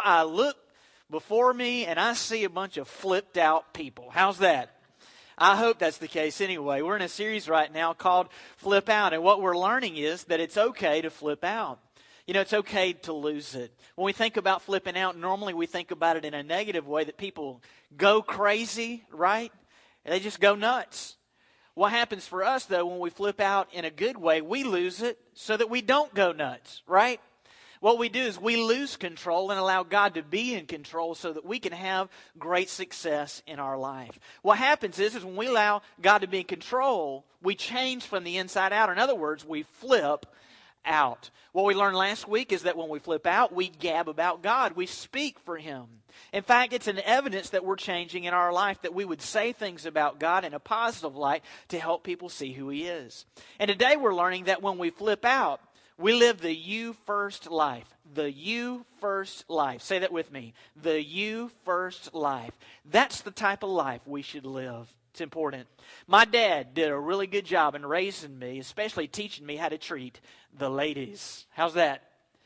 I look before me and I see a bunch of flipped out people. How's that? I hope that's the case anyway. We're in a series right now called Flip Out, and what we're learning is that it's okay to flip out. You know, it's okay to lose it. When we think about flipping out, normally we think about it in a negative way, that people go crazy, right? They just go nuts. What happens for us, though, when we flip out in a good way, we lose it so that we don't go nuts, right? What we do is we lose control and allow God to be in control so that we can have great success in our life. What happens is when we allow God to be in control, we change from the inside out. In other words, we flip out. What we learned last week is that when we flip out, we gab about God. We speak for Him. In fact, it's an evidence that we're changing in our life, that we would say things about God in a positive light to help people see who He is. And today we're learning that when we flip out, we live the you first life. The you first life. Say that with me. The you first life. That's the type of life we should live. It's important. My dad did a really good job in raising me, especially teaching me how to treat the ladies. How's that?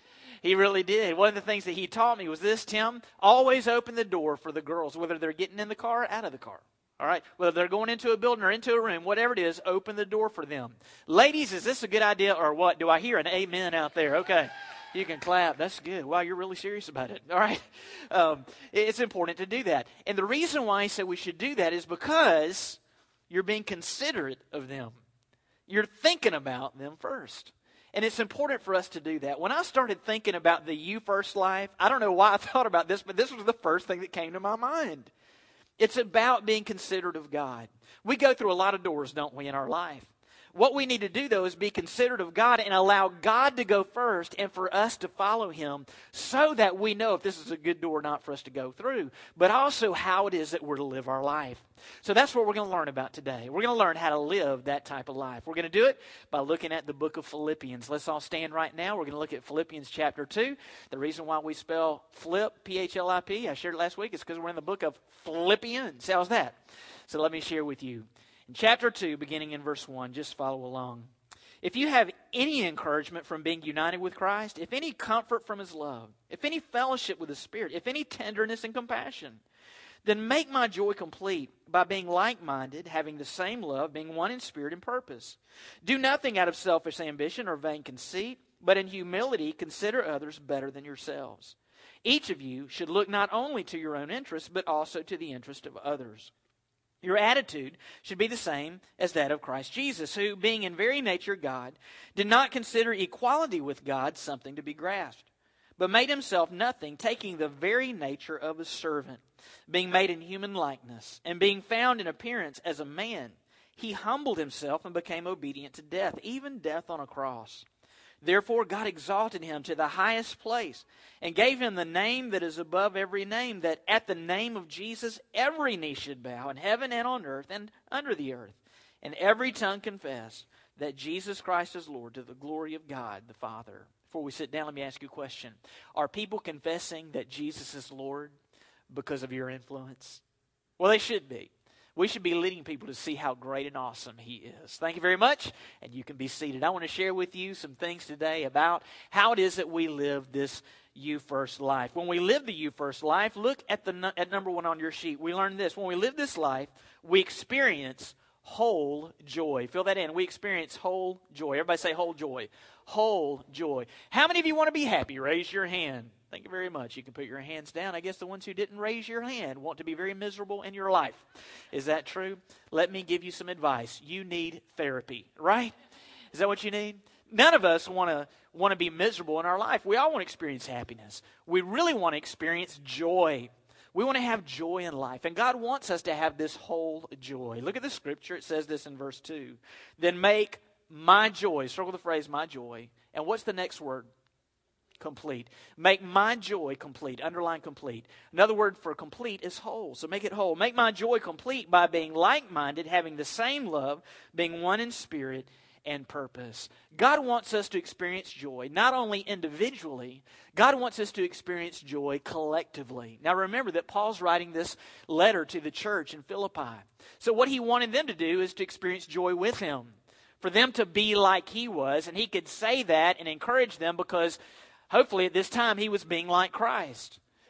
He really did. One of the things that he taught me was this, Tim: always open the door for the girls, whether they're getting in the car or out of the car. All right, whether they're going into a building or into a room, whatever it is, open the door for them. Ladies, is this a good idea or what? Do I hear an amen out there? Okay, you can clap. That's good. Wow, you're really serious about it. All right, it's important to do that. And the reason why I said we should do that is because you're being considerate of them. You're thinking about them first. And it's important for us to do that. When I started thinking about the you first life, I don't know why I thought about this, but this was the first thing that came to my mind. It's about being considerate of God. We go through a lot of doors, don't we, in our life? What we need to do, though, is be considerate of God and allow God to go first and for us to follow Him so that we know if this is a good door or not for us to go through, but also how it is that we're to live our life. So that's what we're going to learn about today. We're going to learn how to live that type of life. We're going to do it by looking at the book of Philippians. Let's all stand right now. We're going to look at Philippians chapter 2. The reason why we spell flip, P-H-L-I-P, I shared it last week, is because we're in the book of Philippians. How's that? So let me share with you. In chapter 2, beginning in verse 1, just follow along. If you have any encouragement from being united with Christ, if any comfort from His love, if any fellowship with the Spirit, if any tenderness and compassion, then make my joy complete by being like-minded, having the same love, being one in spirit and purpose. Do nothing out of selfish ambition or vain conceit, but in humility consider others better than yourselves. Each of you should look not only to your own interests, but also to the interest of others. Your attitude should be the same as that of Christ Jesus, who, being in very nature God, did not consider equality with God something to be grasped, but made Himself nothing, taking the very nature of a servant, being made in human likeness, and being found in appearance as a man. He humbled Himself and became obedient to death, even death on a cross. Therefore God exalted Him to the highest place and gave Him the name that is above every name, that at the name of Jesus every knee should bow in heaven and on earth and under the earth, and every tongue confess that Jesus Christ is Lord, to the glory of God the Father. Before we sit down, let me ask you a question. Are people confessing that Jesus is Lord because of your influence? Well, they should be. We should be leading people to see how great and awesome He is. Thank you very much, and you can be seated. I want to share with you some things today about how it is that we live this you first life. When we live the you first life, look at number 1 on your sheet. We learn this. When we live this life, we experience whole joy. Fill that in. We experience whole joy. Everybody say whole joy. Whole joy. How many of you want to be happy? Raise your hand. Thank you very much. You can put your hands down. I guess the ones who didn't raise your hand want to be very miserable in your life. Is that true? Let me give you some advice. You need therapy, right? Is that what you need? None of us want to be miserable in our life. We all want to experience happiness. We really want to experience joy. We want to have joy in life. And God wants us to have this whole joy. Look at the scripture. It says this in verse 2. Then make my joy, circle the phrase my joy. And what's the next word? Complete. Make my joy complete. Underline complete. Another word for complete is whole. So make it whole. Make my joy complete by being like-minded, having the same love, being one in spirit and purpose. God wants us to experience joy, not only individually, God wants us to experience joy collectively. Now remember that Paul's writing this letter to the church in Philippi. So what he wanted them to do is to experience joy with him, for them to be like he was, and he could say that and encourage them because hopefully at this time he was being like Christ.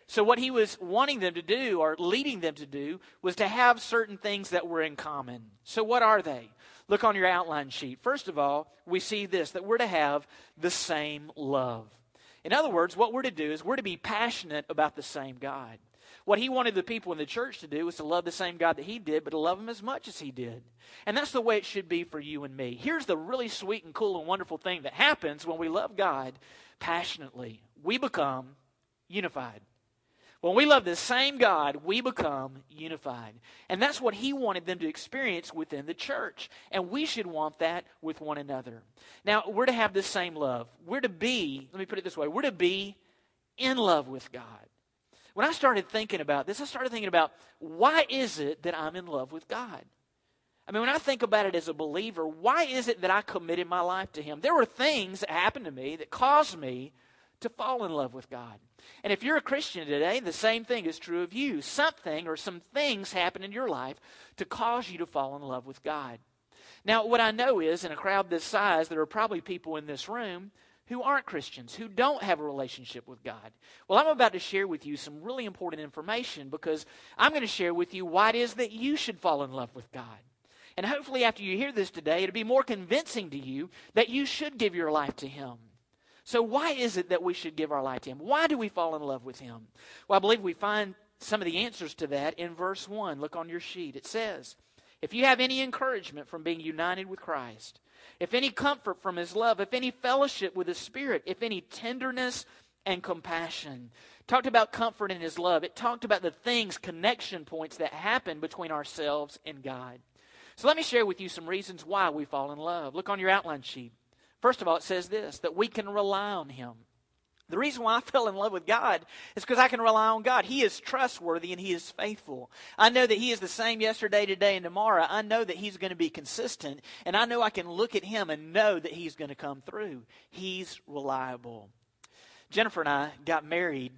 So what he was wanting them to do, or leading them to do, was to have certain things that were in common. So what are they? Look on your outline sheet. First of all, we see this, that we're to have the same love. In other words, what we're to do is we're to be passionate about the same God. What he wanted the people in the church to do was to love the same God that he did, but to love him as much as he did. And that's the way it should be for you and me. Here's the really sweet and cool and wonderful thing that happens when we love God passionately. We become unified. When we love the same God, we become unified. And that's what he wanted them to experience within the church. And we should want that with one another. Now, we're to have the same love. We're to be, let me put it this way, we're to be in love with God. When I started thinking about this, I started thinking about, why is it that I'm in love with God? I mean, when I think about it as a believer, why is it that I committed my life to him? There were things that happened to me that caused me to fall in love with God. And if you're a Christian today, the same thing is true of you. Something or some things happen in your life to cause you to fall in love with God. Now, what I know is, in a crowd this size, there are probably people in this room who aren't Christians, who don't have a relationship with God. Well, I'm about to share with you some really important information, because I'm going to share with you why it is that you should fall in love with God. And hopefully after you hear this today, it'll be more convincing to you that you should give your life to him. So why is it that we should give our life to him? Why do we fall in love with him? Well, I believe we find some of the answers to that in verse 1. Look on your sheet. It says, if you have any encouragement from being united with Christ, if any comfort from his love, if any fellowship with his Spirit, if any tenderness and compassion. Talked about comfort in his love. It talked about the things, connection points that happen between ourselves and God. So let me share with you some reasons why we fall in love. Look on your outline sheet. First of all, it says this, that we can rely on him. The reason why I fell in love with God is because I can rely on God. He is trustworthy and he is faithful. I know that he is the same yesterday, today, and tomorrow. I know that he's going to be consistent. And I know I can look at him and know that he's going to come through. He's reliable. Jennifer and I got married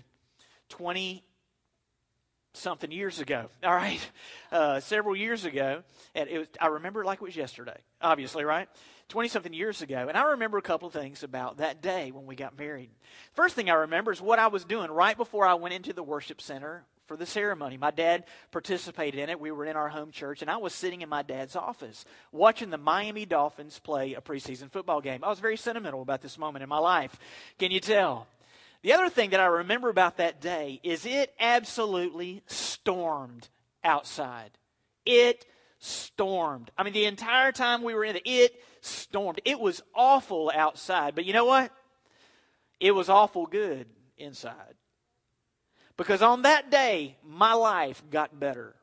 20-something years ago. All right? Several years ago. And I remember it like it was yesterday. Obviously, right? 20-something years ago. And I remember a couple of things about that day when we got married. First thing I remember is what I was doing right before I went into the worship center for the ceremony. My dad participated in it. We were in our home church, and I was sitting in my dad's office watching the Miami Dolphins play a preseason football game. I was very sentimental about this moment in my life. Can you tell? The other thing that I remember about that day is it absolutely stormed outside. It stormed. I mean, the entire time we were in it stormed. It was awful outside. But you know what? It was awful good inside. Because on that day, my life got better.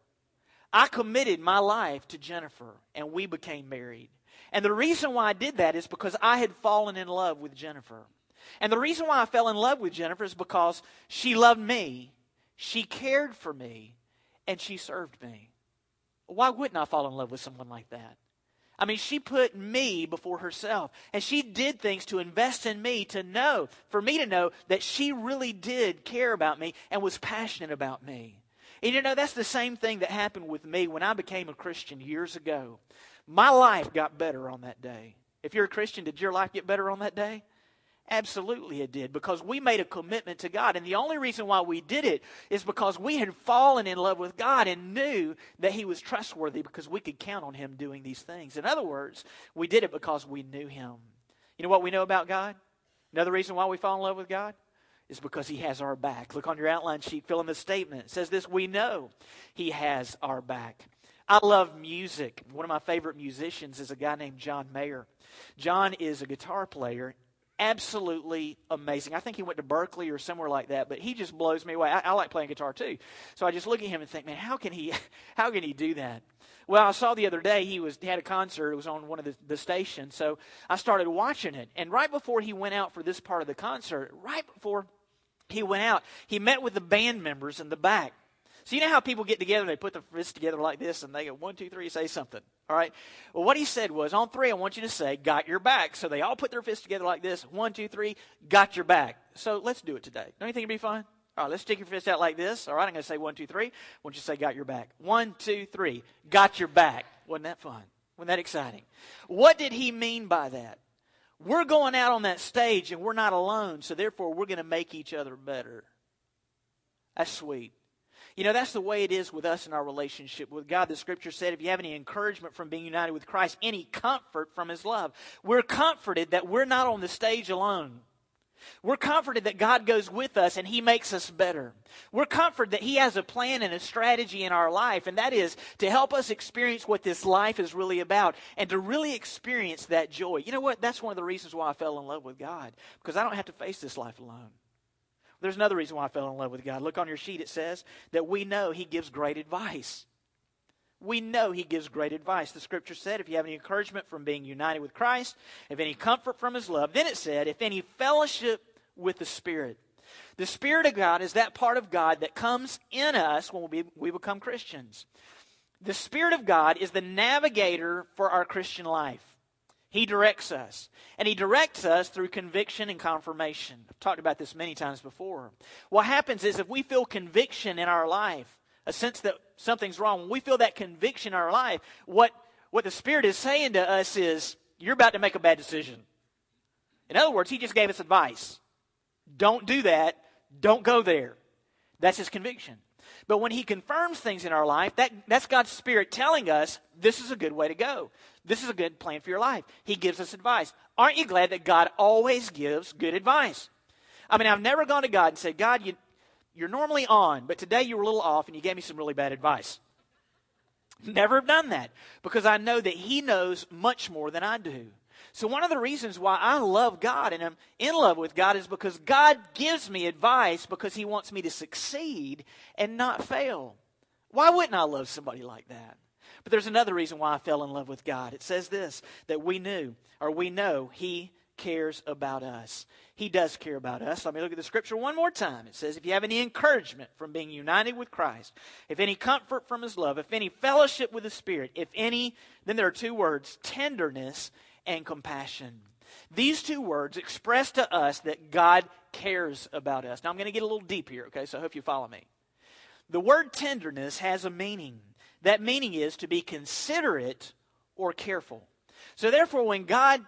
I committed my life to Jennifer, and we became married. And the reason why I did that is because I had fallen in love with Jennifer. And the reason why I fell in love with Jennifer is because she loved me, she cared for me, and she served me. Why wouldn't I fall in love with someone like that? I mean, she put me before herself. And she did things to invest in me, for me to know that she really did care about me and was passionate about me. And you know, that's the same thing that happened with me when I became a Christian years ago. My life got better on that day. If you're a Christian, did your life get better on that day? Absolutely it did, because we made a commitment to God. And the only reason why we did it is because we had fallen in love with God and knew that he was trustworthy, because we could count on him doing these things. In other words, we did it because we knew him. You know what we know about God? Another reason why we fall in love with God is because he has our back. Look on your outline sheet, fill in the statement. It says this, we know he has our back. I love music. One of my favorite musicians is a guy named John Mayer. John is a guitar player. Absolutely amazing. I think he went to Berkeley or somewhere like that, but he just blows me away. I like playing guitar too. So I just look at him and think, man, how can he do that? Well, I saw the other day he had a concert. It was on one of the stations. So I started watching it. And right before he went out for this part of the concert, right before he went out, he met with the band members in the back. So you know how people get together, they put their fists together like this, and they go, 1, 2, 3, say something. All right? Well, what he said was, on 3, I want you to say, got your back. So they all put their fists together like this. 1, 2, 3, got your back. So let's do it today. Don't you think it'd be fun? All right, let's stick your fist out like this. All right, I'm going to say 1, 2, 3. I want you to say, got your back. 1, 2, 3, got your back. Wasn't that fun? Wasn't that exciting? What did he mean by that? We're going out on that stage, and we're not alone, so therefore we're going to make each other better. That's sweet. You know, that's the way it is with us in our relationship with God. The Scripture said, if you have any encouragement from being united with Christ, any comfort from His love, we're comforted that we're not on the stage alone. We're comforted that God goes with us and He makes us better. We're comforted that He has a plan and a strategy in our life, and that is to help us experience what this life is really about and to really experience that joy. You know what? That's one of the reasons why I fell in love with God, because I don't have to face this life alone. There's another reason why I fell in love with God. Look on your sheet. It says that we know He gives great advice. We know He gives great advice. The Scripture said, if you have any encouragement from being united with Christ, if any comfort from His love, then it said, if any fellowship with the Spirit. The Spirit of God is that part of God that comes in us when we become Christians. The Spirit of God is the navigator for our Christian life. He directs us. And He directs us through conviction and confirmation. I've talked about this many times before. What happens is if we feel conviction in our life, a sense that something's wrong, when we feel that conviction in our life, what the Spirit is saying to us is, you're about to make a bad decision. In other words, He just gave us advice. Don't do that. Don't go there. That's His conviction. But when He confirms things in our life, that's God's Spirit telling us, this is a good way to go. This is a good plan for your life. He gives us advice. Aren't you glad that God always gives good advice? I mean, I've never gone to God and said, God, you're normally on, but today you were a little off and you gave me some really bad advice. Never have done that, because I know that He knows much more than I do. So one of the reasons why I love God and I'm in love with God is because God gives me advice because He wants me to succeed and not fail. Why wouldn't I love somebody like that? But there's another reason why I fell in love with God. It says this, that we know He cares about us. He does care about us. Let me look at the Scripture one more time. It says, if you have any encouragement from being united with Christ, if any comfort from His love, if any fellowship with the Spirit, if any, then there are two words, tenderness and compassion. These two words express to us that God cares about us. Now I'm going to get a little deep here, okay, so I hope you follow me. The word tenderness has a meaning. That meaning is to be considerate or careful. So therefore, when God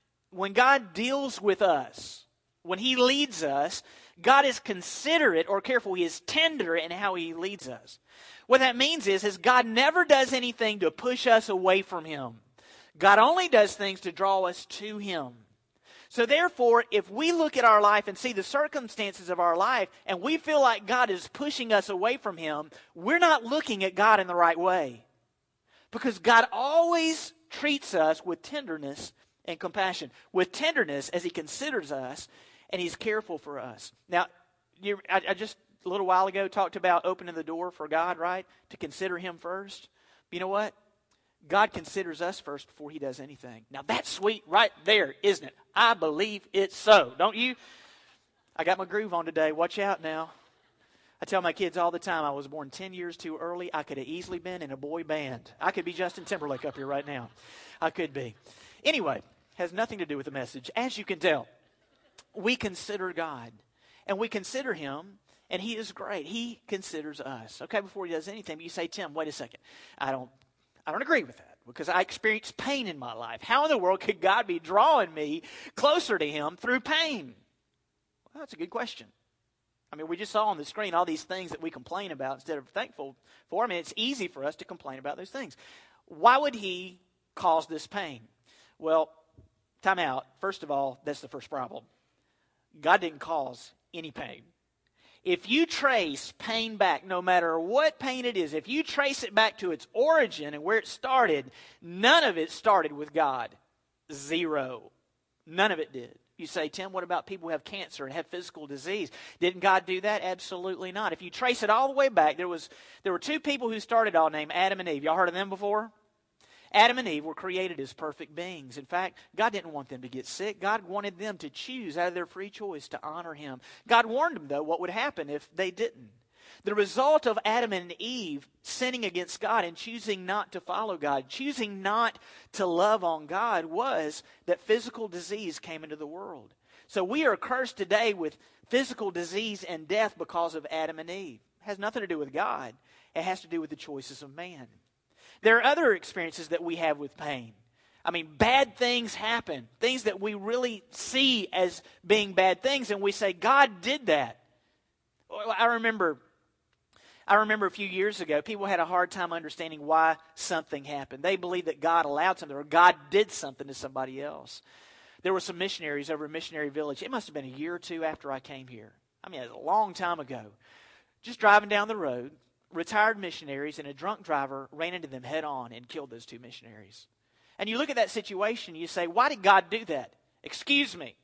deals with us, when He leads us, God is considerate or careful. He is tender in how He leads us. What that means is God never does anything to push us away from Him. God only does things to draw us to Him. So therefore, if we look at our life and see the circumstances of our life and we feel like God is pushing us away from Him, we're not looking at God in the right way. Because God always treats us with tenderness and compassion. With tenderness as He considers us and He's careful for us. Now, I just a little while ago talked about opening the door for God, right? To consider Him first. You know what? God considers us first before He does anything. Now that's sweet right there, isn't it? I believe it's so. Don't you? I got my groove on today. Watch out now. I tell my kids all the time, I was born 10 years too early. I could have easily been in a boy band. I could be Justin Timberlake up here right now. I could be. Anyway, has nothing to do with the message. As you can tell, we consider God. And we consider Him, and He is great. He considers us. Okay, before He does anything, you say, Tim, wait a second. I don't agree with that because I experience pain in my life. How in the world could God be drawing me closer to Him through pain? Well, that's a good question. I mean, we just saw on the screen all these things that we complain about instead of thankful for. I mean, it's easy for us to complain about those things. Why would He cause this pain? Well, time out. First of all, that's the first problem. God didn't cause any pain. If you trace pain back, no matter what pain it is, if you trace it back to its origin and where it started, none of it started with God. Zero. None of it did. You say, Tim, what about people who have cancer and have physical disease? Didn't God do that? Absolutely not. If you trace it all the way back, there were two people who started all named Adam and Eve. Y'all heard of them before? Adam and Eve were created as perfect beings. In fact, God didn't want them to get sick. God wanted them to choose out of their free choice to honor Him. God warned them, though, what would happen if they didn't. The result of Adam and Eve sinning against God and choosing not to follow God, choosing not to love on God, was that physical disease came into the world. So we are cursed today with physical disease and death because of Adam and Eve. It has nothing to do with God. It has to do with the choices of man. There are other experiences that we have with pain. I mean, bad things happen. Things that we really see as being bad things, and we say, God did that. I remember I remember a few years ago, people had a hard time understanding why something happened. They believed that God allowed something or God did something to somebody else. There were some missionaries over in Missionary Village. It must have been a year or two after I came here. I mean, it was a long time ago. Just driving down the road, retired missionaries and a drunk driver ran into them head on and killed those two missionaries. And you look at that situation, you say, why did God do that? Excuse me.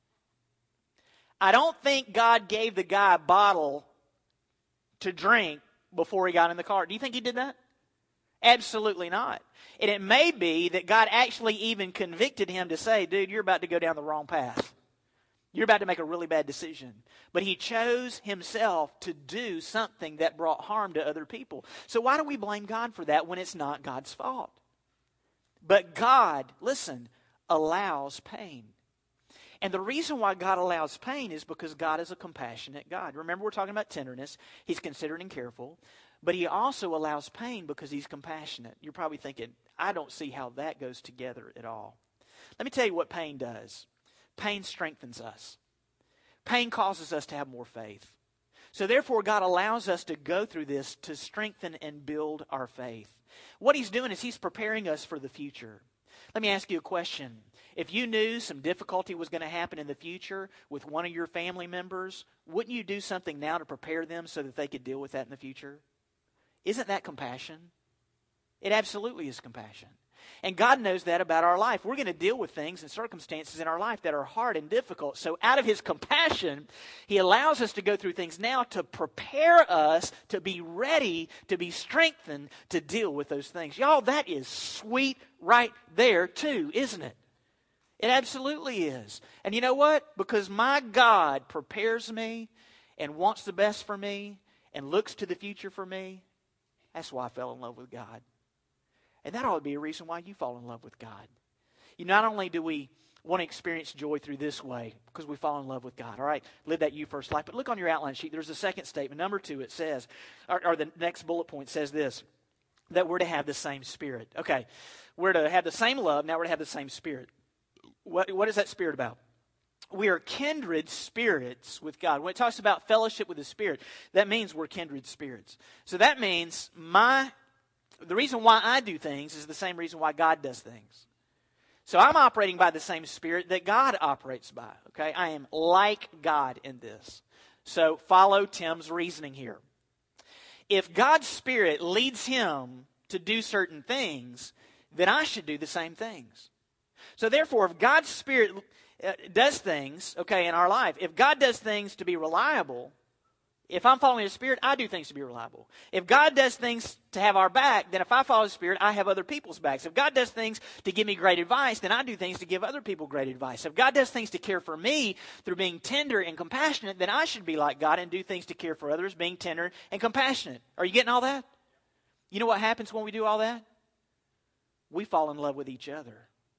I don't think God gave the guy a bottle to drink before he got in the car. Do you think he did that? Absolutely not. And it may be that God actually even convicted him to say, dude, you're about to go down the wrong path. You're about to make a really bad decision. But he chose himself to do something that brought harm to other people. So why do we blame God for that when it's not God's fault? But God, listen, allows pain. And the reason why God allows pain is because God is a compassionate God. Remember, we're talking about tenderness. He's considerate and careful. But he also allows pain because he's compassionate. You're probably thinking, I don't see how that goes together at all. Let me tell you what pain does. Pain strengthens us. Pain causes us to have more faith. So therefore, God allows us to go through this to strengthen and build our faith. What he's doing is he's preparing us for the future. Let me ask you a question. If you knew some difficulty was going to happen in the future with one of your family members, wouldn't you do something now to prepare them so that they could deal with that in the future? Isn't that compassion? It absolutely is compassion. And God knows that about our life. We're going to deal with things and circumstances in our life that are hard and difficult. So out of his compassion, he allows us to go through things now to prepare us to be ready, to be strengthened to deal with those things. Y'all, that is sweet right there too, isn't it? It absolutely is. And you know what? Because my God prepares me and wants the best for me and looks to the future for me, that's why I fell in love with God. And that ought to be a reason why you fall in love with God. You not only do we want to experience joy through this way because we fall in love with God. All right, live that you first life. But look on your outline sheet. There's a second statement. Number 2, it says, or the next bullet point says this, that we're to have the same spirit. Okay, we're to have the same love. Now we're to have the same spirit. What is that spirit about? We are kindred spirits with God. When it talks about fellowship with the Spirit, that means we're kindred spirits. So that means the reason why I do things is the same reason why God does things. So I'm operating by the same Spirit that God operates by. Okay, I am like God in this. So follow Tim's reasoning here. If God's Spirit leads him to do certain things, then I should do the same things. So therefore, if God's Spirit does things, okay, in our life, if God does things to be reliable, if I'm following His Spirit, I do things to be reliable. If God does things to have our back, then if I follow His Spirit, I have other people's backs. If God does things to give me great advice, then I do things to give other people great advice. If God does things to care for me through being tender and compassionate, then I should be like God and do things to care for others, being tender and compassionate. Are you getting all that? You know what happens when we do all that? We fall in love with each other,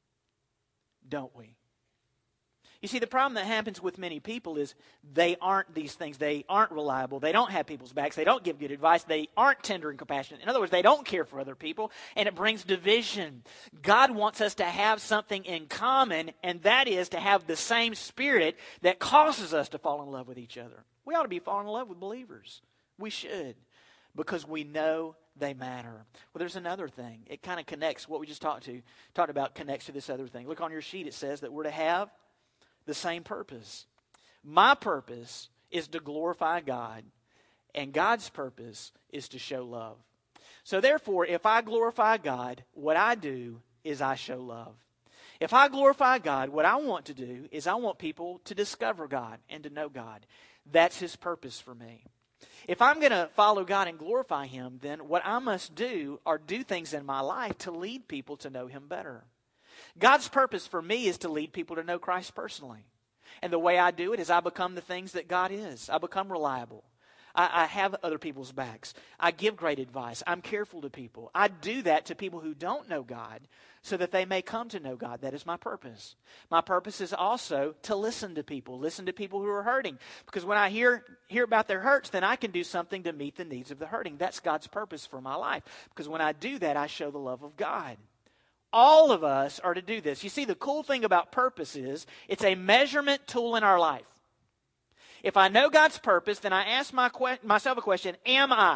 don't we? You see, the problem that happens with many people is they aren't these things. They aren't reliable. They don't have people's backs. They don't give good advice. They aren't tender and compassionate. In other words, they don't care for other people, and it brings division. God wants us to have something in common, and that is to have the same Spirit that causes us to fall in love with each other. We ought to be falling in love with believers. We should, because we know they matter. Well, there's another thing. It kind of connects. What we just talked about connects to this other thing. Look on your sheet. It says that we're to have the same purpose. My purpose is to glorify God, and God's purpose is to show love. So therefore, if I glorify God, what I do is I show love. If I glorify God, what I want to do is I want people to discover God and to know God. That's His purpose for me. If I'm going to follow God and glorify Him, then what I must do are do things in my life to lead people to know Him better. God's purpose for me is to lead people to know Christ personally. And the way I do it is I become the things that God is. I become reliable. I have other people's backs. I give great advice. I'm careful to people. I do that to people who don't know God so that they may come to know God. That is my purpose. My purpose is also to listen to people who are hurting. Because when I hear about their hurts, then I can do something to meet the needs of the hurting. That's God's purpose for my life. Because when I do that, I show the love of God. All of us are to do this. You see, the cool thing about purpose is it's a measurement tool in our life. If I know God's purpose, then I ask myself a question, am I?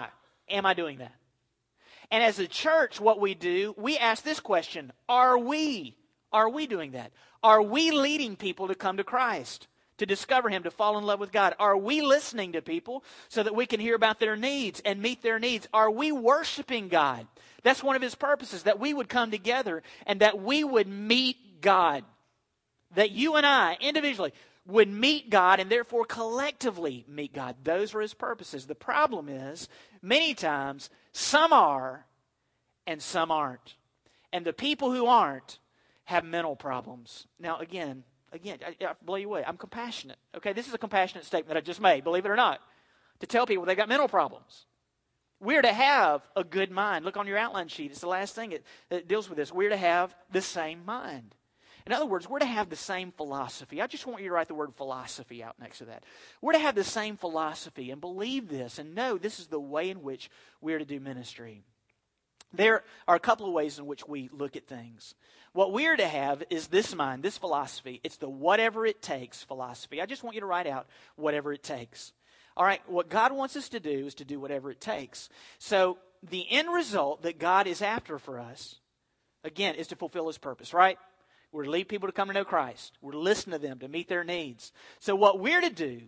Am I doing that? And as a church, what we do, we ask this question, are we doing that? Are we leading people to come to Christ, to discover Him, to fall in love with God? Are we listening to people so that we can hear about their needs and meet their needs? Are we worshiping God? That's one of His purposes, that we would come together and that we would meet God. That you and I, individually, would meet God and therefore collectively meet God. Those are His purposes. The problem is, many times, some are and some aren't. And the people who aren't have mental problems. Now, again, I blow you away. I'm compassionate. Okay, this is a compassionate statement I just made, believe it or not, to tell people they got mental problems. We're to have a good mind. Look on your outline sheet. It's the last thing that deals with this. We're to have the same mind. In other words, we're to have the same philosophy. I just want you to write the word philosophy out next to that. We're to have the same philosophy and believe this and know this is the way in which we're to do ministry. There are a couple of ways in which we look at things. What we're to have is this mind, this philosophy. It's the whatever it takes philosophy. I just want you to write out whatever it takes. All right, what God wants us to do is to do whatever it takes. So the end result that God is after for us, again, is to fulfill His purpose, right? We're to lead people to come to know Christ. We're to listen to them, to meet their needs. So what we're to do,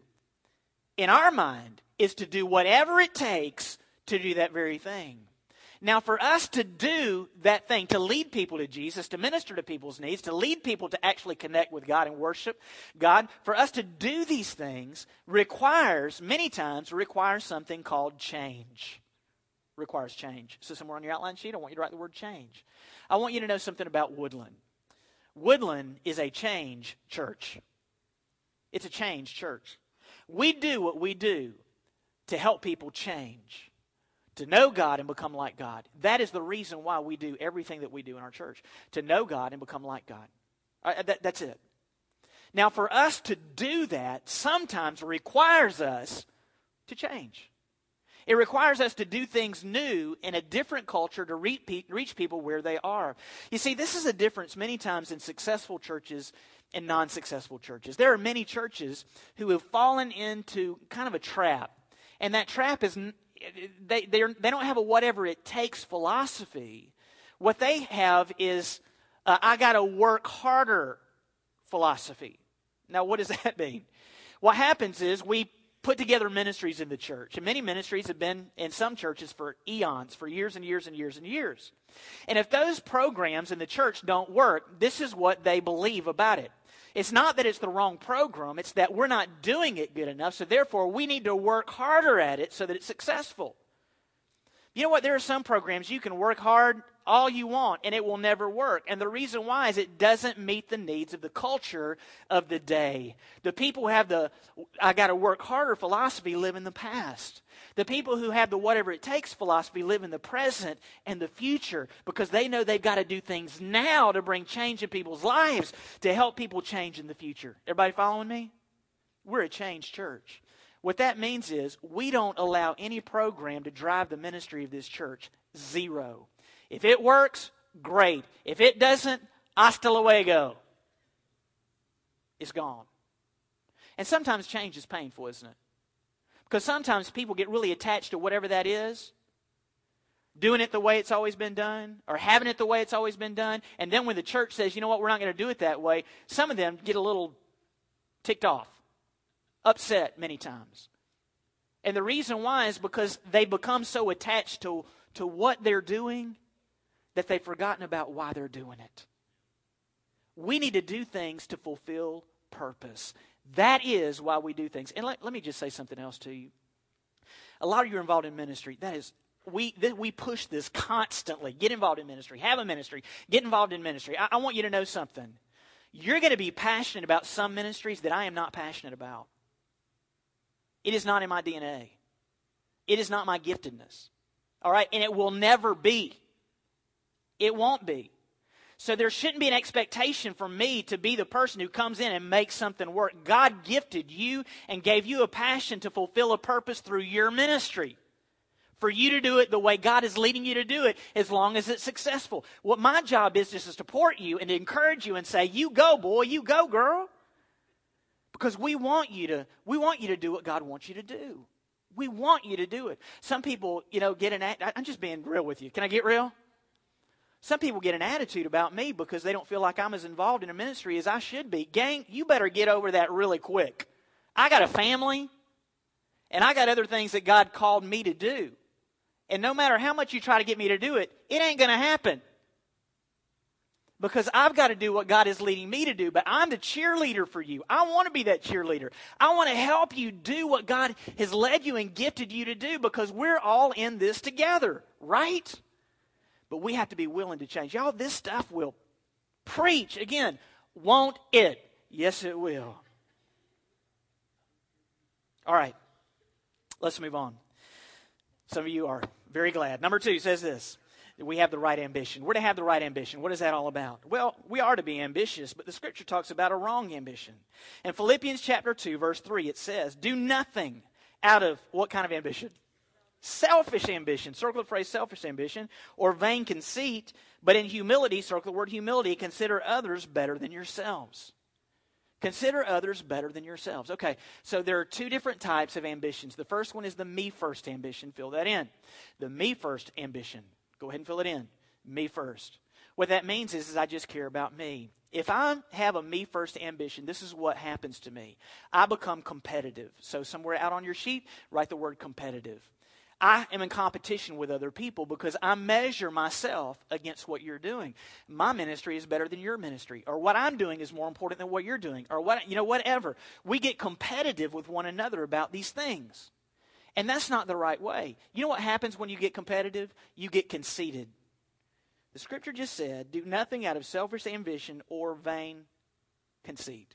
in our mind, is to do whatever it takes to do that very thing. Now, for us to do that thing, to lead people to Jesus, to minister to people's needs, to lead people to actually connect with God and worship God, for us to do these things many times requires something called change. Requires change. So somewhere on your outline sheet, I want you to write the word change. I want you to know something about Woodland. Woodland is a change church. It's a change church. We do what we do to help people change, to know God and become like God. That is the reason why we do everything that we do in our church, to know God and become like God. That's it. Now, for us to do that sometimes requires us to change. It requires us to do things new in a different culture to reach people where they are. You see, this is a difference many times in successful churches and non-successful churches. There are many churches who have fallen into kind of a trap. And that trap is, they don't have a whatever it takes philosophy. What they have is, I got to work harder philosophy. Now, what does that mean? What happens is we put together ministries in the church. And many ministries have been in some churches for eons, for years and years and years and years. And if those programs in the church don't work, this is what they believe about it. It's not that it's the wrong program, it's that we're not doing it good enough, so therefore we need to work harder at it so that it's successful. You know what? There are some programs you can work hard all you want and it will never work. And the reason why is it doesn't meet the needs of the culture of the day. The people who have the I got to work harder philosophy live in the past. The people who have the whatever it takes philosophy live in the present and the future because they know they've got to do things now to bring change in people's lives to help people change in the future. Everybody following me? We're a changed church. What that means is we don't allow any program to drive the ministry of this church. Zero. If it works, great. If it doesn't, hasta luego. It's gone. And sometimes change is painful, isn't it? Because sometimes people get really attached to whatever that is, doing it the way it's always been done, or having it the way it's always been done. And then when the church says, you know what, we're not going to do it that way, some of them get a little ticked off. Upset many times. And the reason why is because they become so attached to what they're doing that they've forgotten about why they're doing it. We need to do things to fulfill purpose. That is why we do things. And let me just say something else to you. A lot of you are involved in ministry. That is, we push this constantly. Get involved in ministry. Have a ministry. Get involved in ministry. I want you to know something. You're going to be passionate about some ministries that I am not passionate about. It is not in my DNA. It is not my giftedness. All right? And it will never be. It won't be. So there shouldn't be an expectation for me to be the person who comes in and makes something work. God gifted you and gave you a passion to fulfill a purpose through your ministry. For you to do it the way God is leading you to do it as long as it's successful. What my job is just to support you and to encourage you and say, you go, boy, you go, girl. Because we want you to do what God wants you to do. We want you to do it. Some people, get I'm just being real with you. Can I get real? Some people get an attitude about me because they don't feel like I'm as involved in a ministry as I should be. Gang, you better get over that really quick. I got a family, and I got other things that God called me to do. And no matter how much you try to get me to do it, it ain't going to happen. Because I've got to do what God is leading me to do, but I'm the cheerleader for you. I want to be that cheerleader. I want to help you do what God has led you and gifted you to do because we're all in this together, right? But we have to be willing to change. Y'all, this stuff will preach. Again, won't it? Yes, it will. All right, let's move on. Some of you are very glad. Number 2 says this. We have the right ambition. We're to have the right ambition. What is that all about? Well, we are to be ambitious, but the Scripture talks about a wrong ambition. In Philippians chapter 2, verse 3, it says, do nothing out of what kind of ambition? Selfish ambition. Circle the phrase selfish ambition or vain conceit, but in humility, circle the word humility, consider others better than yourselves. Consider others better than yourselves. Okay, so there are 2 different types of ambitions. The first one is the me first ambition. Fill that in. The me first ambition. Go ahead and fill it in. Me first. What that means is I just care about me. If I have a me first ambition, this is what happens to me. I become competitive. So somewhere out on your sheet, write the word competitive. I am in competition with other people because I measure myself against what you're doing. My ministry is better than your ministry, or what I'm doing is more important than what you're doing, or whatever. We get competitive with one another about these things. And that's not the right way. You know what happens when you get competitive? You get conceited. The Scripture just said, do nothing out of selfish ambition or vain conceit.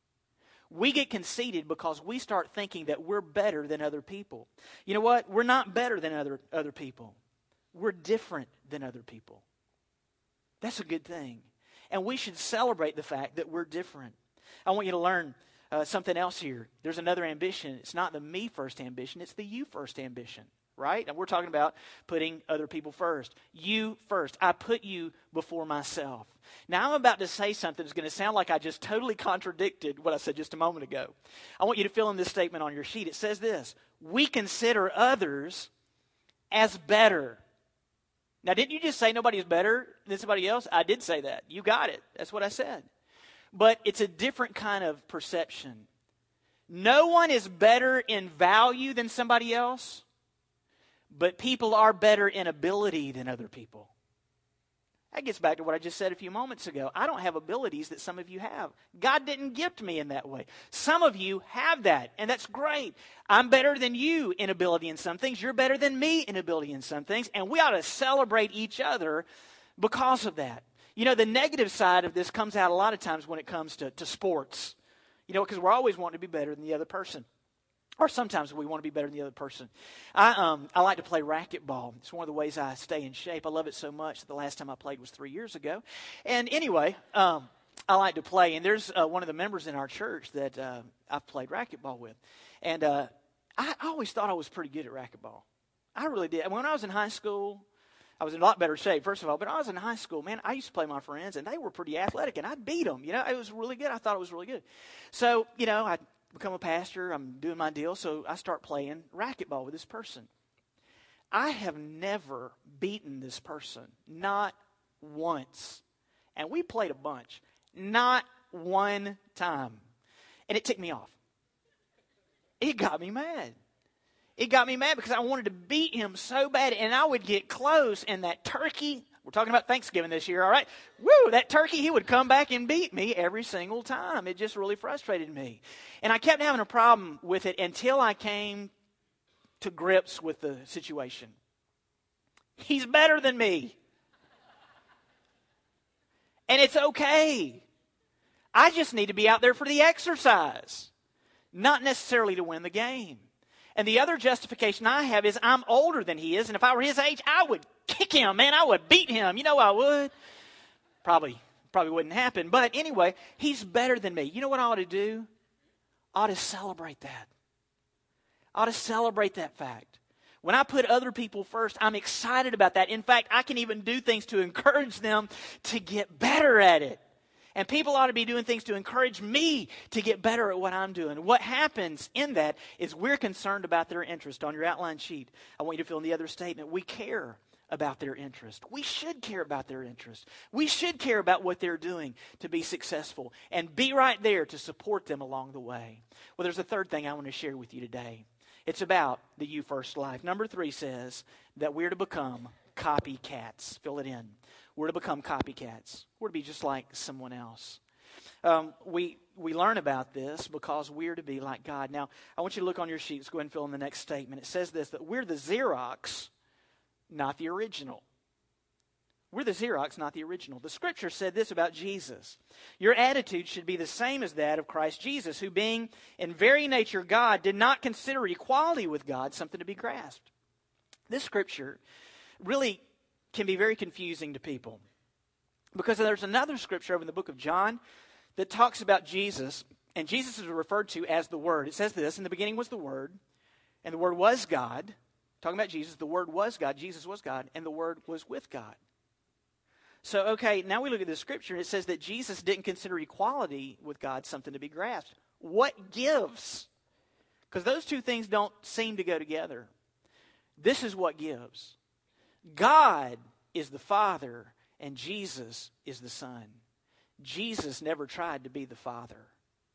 We get conceited because we start thinking that we're better than other people. You know what? We're not better than other people. We're different than other people. That's a good thing. And we should celebrate the fact that we're different. I want you to learn something else here. There's another ambition. It's not the me first ambition. It's the you first ambition. Right? And we're talking about putting other people first. You first. I put you before myself. Now, I'm about to say something that's going to sound like I just totally contradicted what I said just a moment ago. I want you to fill in this statement on your sheet. It says this. We consider others as better. Now, didn't you just say nobody's better than somebody else? I did say that. You got it. That's what I said. But it's a different kind of perception. No one is better in value than somebody else. But people are better in ability than other people. That gets back to what I just said a few moments ago. I don't have abilities that some of you have. God didn't gift me in that way. Some of you have that, and that's great. I'm better than you in ability in some things. You're better than me in ability in some things, and we ought to celebrate each other because of that. You know, the negative side of this comes out a lot of times when it comes to sports. You know, because we're always wanting to be better than the other person. Or sometimes we want to be better than the other person. I like to play racquetball. It's one of the ways I stay in shape. I love it so much that the last time I played was 3 years ago. And anyway, I like to play. And there's one of the members in our church that I've played racquetball with. And I always thought I was pretty good at racquetball. I really did. When I was in high school, I was in a lot better shape, first of all. But when I was in high school, man, I used to play my friends, and they were pretty athletic, and I'd beat them. You know, it was really good. I thought it was really good. So, you know, I become a pastor, I'm doing my deal, so I start playing racquetball with this person. I have never beaten this person, not once. And we played a bunch, not one time. And it ticked me off. It got me mad. It got me mad because I wanted to beat him so bad, and I would get close, and that turkey, we're talking about Thanksgiving this year, all right? Woo, that turkey, he would come back and beat me every single time. It just really frustrated me. And I kept having a problem with it until I came to grips with the situation. He's better than me. And it's okay. I just need to be out there for the exercise, not necessarily to win the game. And the other justification I have is I'm older than he is, and if I were his age, I would kick him, man. I would beat him. You know I would. Probably wouldn't happen. But anyway, he's better than me. You know what I ought to do? I ought to celebrate that. I ought to celebrate that fact. When I put other people first, I'm excited about that. In fact, I can even do things to encourage them to get better at it. And people ought to be doing things to encourage me to get better at what I'm doing. What happens in that is we're concerned about their interest. On your outline sheet, I want you to fill in the other statement. We care about their interest. We should care about their interest. We should care about what they're doing to be successful and be right there to support them along the way. Well, there's a third thing I want to share with you today. It's about the You First life. Number 3 says that we're to become copycats. Fill it in. We're to become copycats. We're to be just like someone else. We learn about this because we're to be like God. Now, I want you to look on your sheets. Go ahead and fill in the next statement. It says this, that we're the Xerox, not the original. We're the Xerox, not the original. The Scripture said this about Jesus. Your attitude should be the same as that of Christ Jesus, who being in very nature God, did not consider equality with God something to be grasped. This Scripture really can be very confusing to people, because there's another Scripture over in the book of John that talks about Jesus, and Jesus is referred to as the Word. It says this, in the beginning was the Word, and the Word was God. Talking about Jesus, the Word was God, Jesus was God, and the Word was with God. So, okay, now we look at the Scripture, and it says that Jesus didn't consider equality with God something to be grasped. What gives? Because those two things don't seem to go together. This is what gives. God is the Father, and Jesus is the Son. Jesus never tried to be the Father.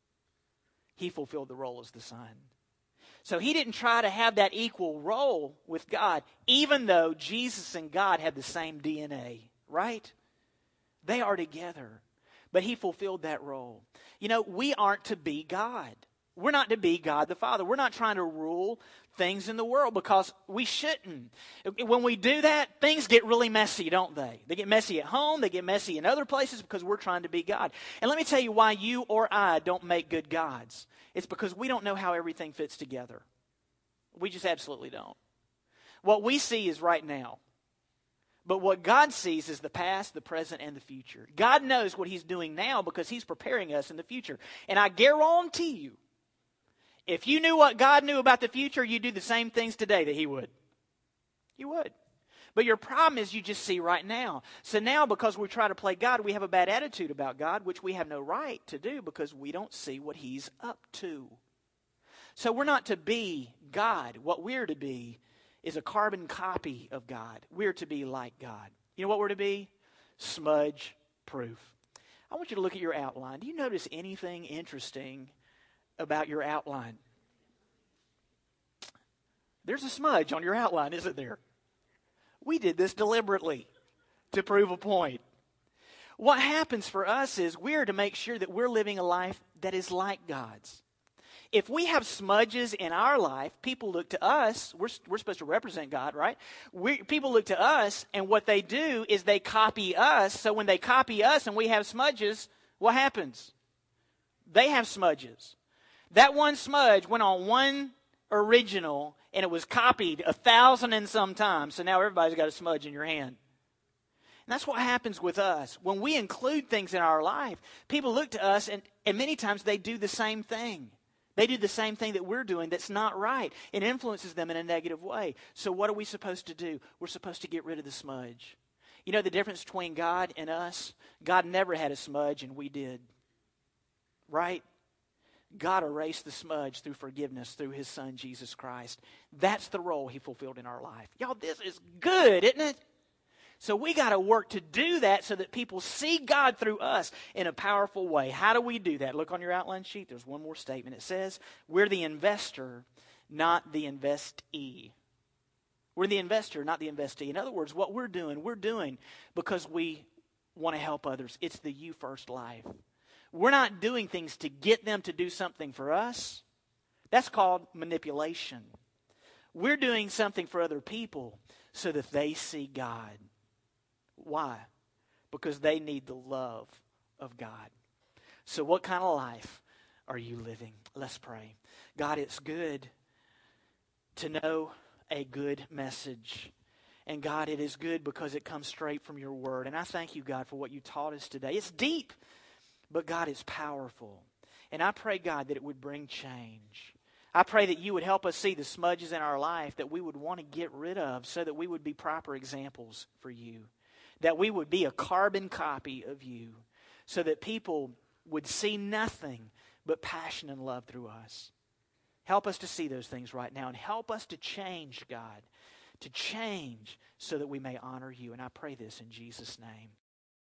He fulfilled the role as the Son. So he didn't try to have that equal role with God, even though Jesus and God had the same DNA, right? They are together. But he fulfilled that role. You know, we aren't to be God. We're not to be God the Father. We're not trying to rule things in the world because we shouldn't. When we do that, things get really messy, don't they? They get messy at home. They get messy in other places because we're trying to be God. And let me tell you why you or I don't make good gods. It's because we don't know how everything fits together. We just absolutely don't. What we see is right now. But what God sees is the past, the present, and the future. God knows what he's doing now because he's preparing us in the future. And I guarantee you, if you knew what God knew about the future, you'd do the same things today that he would. You would. But your problem is you just see right now. So now, because we try to play God, we have a bad attitude about God, which we have no right to do because we don't see what he's up to. So we're not to be God. What we're to be is a carbon copy of God. We're to be like God. You know what we're to be? Smudge proof. I want you to look at your outline. Do you notice anything interesting about your outline? There's a smudge on your outline, isn't there? We did this deliberately to prove a point. What happens for us is we're to make sure that we're living a life that is like God's. If we have smudges in our life, people look to us. We're supposed to represent God, right? People look to us, and what they do is they copy us. So when they copy us and we have smudges, what happens? They have smudges. That one smudge went on one original, and it was copied 1,000 and some times. So now everybody's got a smudge in your hand. And that's what happens with us. When we include things in our life, people look to us, and many times they do the same thing. They do the same thing that we're doing that's not right. It influences them in a negative way. So what are we supposed to do? We're supposed to get rid of the smudge. You know the difference between God and us? God never had a smudge, and we did. Right? God erased the smudge through forgiveness through his Son, Jesus Christ. That's the role he fulfilled in our life. Y'all, this is good, isn't it? So we got to work to do that so that people see God through us in a powerful way. How do we do that? Look on your outline sheet. There's one more statement. It says, we're the investor, not the investee. We're the investor, not the investee. In other words, what we're doing because we want to help others. It's the You First life. We're not doing things to get them to do something for us. That's called manipulation. We're doing something for other people so that they see God. Why? Because they need the love of God. So what kind of life are you living? Let's pray. God, it's good to know a good message. And God, it is good because it comes straight from your word. And I thank you, God, for what you taught us today. It's deep, but God, it's powerful. And I pray, God, that it would bring change. I pray that you would help us see the smudges in our life that we would want to get rid of so that we would be proper examples for you. That we would be a carbon copy of you. so that people would see nothing but passion and love through us. Help us to see those things right now, and help us to change, God, to change so that we may honor you. And I pray this in Jesus' name.